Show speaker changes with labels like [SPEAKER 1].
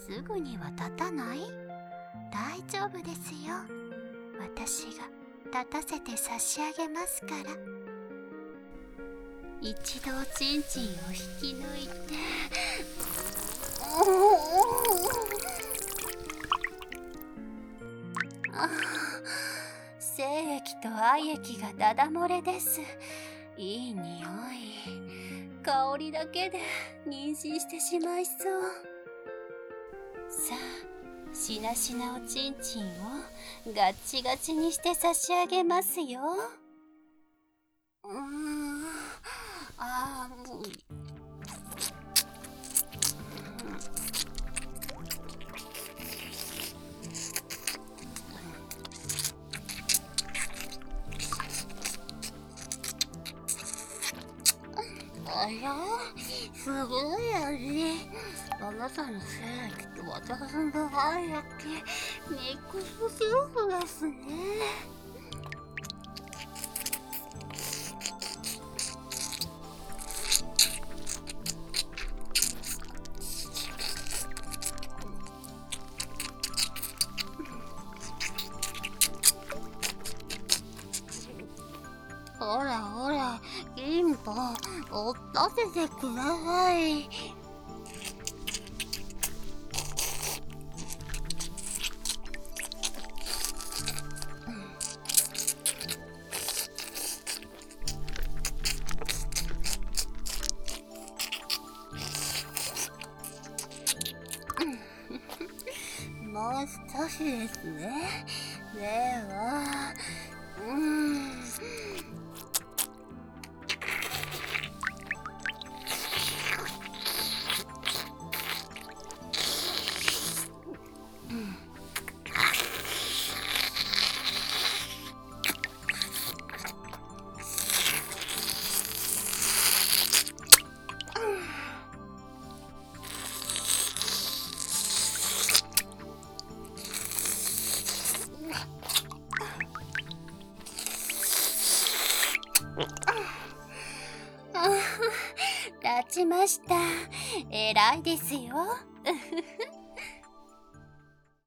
[SPEAKER 1] すぐには立たない？大丈夫ですよ。私が立たせて差し上げますから。一度おちんちんを引き抜いて、精液と愛液がダダ漏れです。いい匂い。香りだけで妊娠してしまいそう。さあ、しなしなおちんちんをガッチガチにして差し上げますよ。もう。あら、すごい味。あなたの精液と私の愛液、ミックスジュースですね。ほらほら、金庫、追っ立ててください。もう少しですね。では、立ちました。偉いですよ。